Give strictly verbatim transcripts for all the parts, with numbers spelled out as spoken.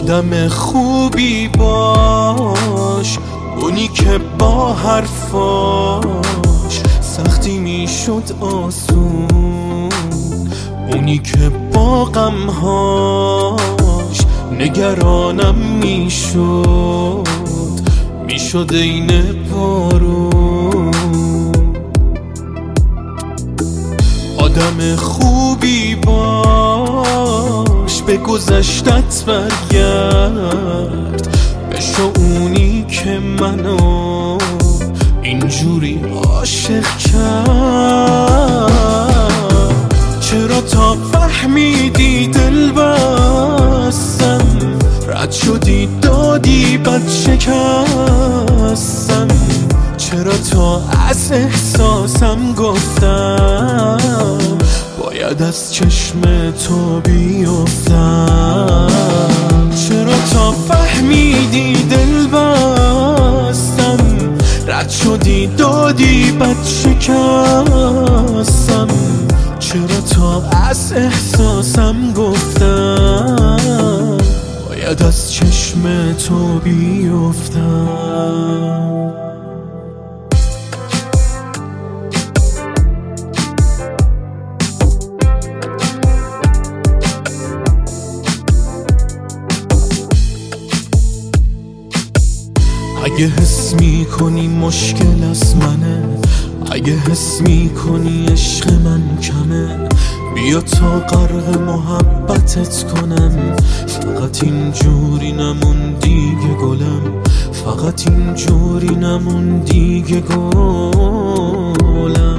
آدم خوبی باش، اونی که با حرفاش سختی میشد آسون، اونی که با غمهاش نگرانم میشد میشد این بارون. آدم خوبی باش، به گذشتت برگرد، بشو اونی که منو اینجوری عاشق کرد. چرا تا فهمیدی دل بستم، رد شدی دادی بد شکستم، چرا تا از احساسم گفتم باید از چشم تو بیفتم. چرا تا فهمیدی دل بستم، رد شدی دادی بد شکستم، چرا تا از احساسم گفتم باید از چشم تو بیفتم. اگه حس میکنی مشکل از منه، اگه حس میکنی عشق من کمه، بیا تا غرق محبتت کنم. فقط اینجوری نمون دیگه گلم، فقط اینجوری نمون دیگه گلم.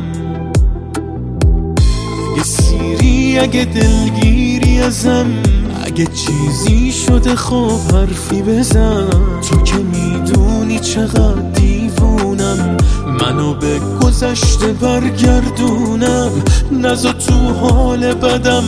اگه سیری اگه دلگیری ازم، اگه چیزی شده خب حرفی بزن. تو که میدونی چقدر دیوونم، منو به گذشته برگردونم، نذار تو حال بدم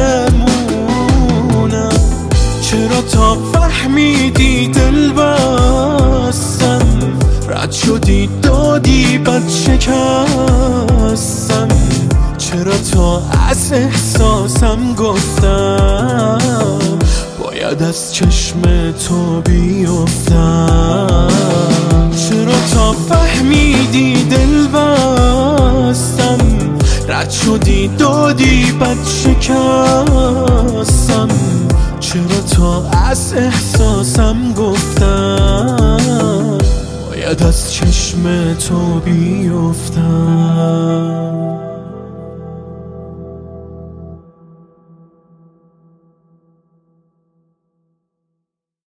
بمونم. چرا تا فهمیدی دل بستم، رد شدی دادی بد شکستم، چرا تا از احساسم گفتم باید از چشم تو بیفتم. چرا تا فهمیدی دل بستم، رد شدی دادی بد شکستم، چرا تا از احساسم گفتم باید از چشم تو بیفتم.